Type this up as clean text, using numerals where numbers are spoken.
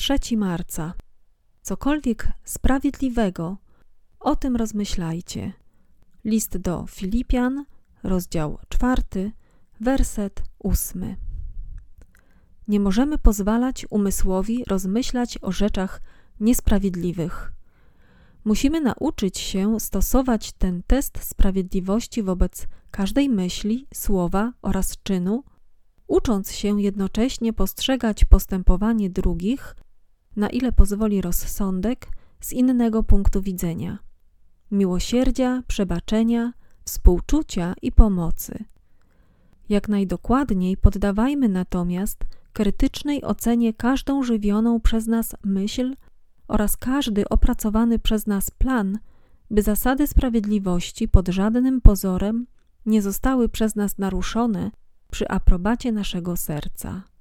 3 marca. Cokolwiek sprawiedliwego, o tym rozmyślajcie. List do Filipian, rozdział 4, werset 8. Nie możemy pozwalać umysłowi rozmyślać o rzeczach niesprawiedliwych. Musimy nauczyć się stosować ten test sprawiedliwości wobec każdej myśli, słowa oraz czynu, ucząc się jednocześnie postrzegać postępowanie drugich, na ile pozwoli rozsądek, z innego punktu widzenia, miłosierdzia, przebaczenia, współczucia i pomocy. Jak najdokładniej poddawajmy natomiast krytycznej ocenie każdą żywioną przez nas myśl oraz każdy opracowany przez nas plan, by zasady sprawiedliwości pod żadnym pozorem nie zostały przez nas naruszone przy aprobacie naszego serca.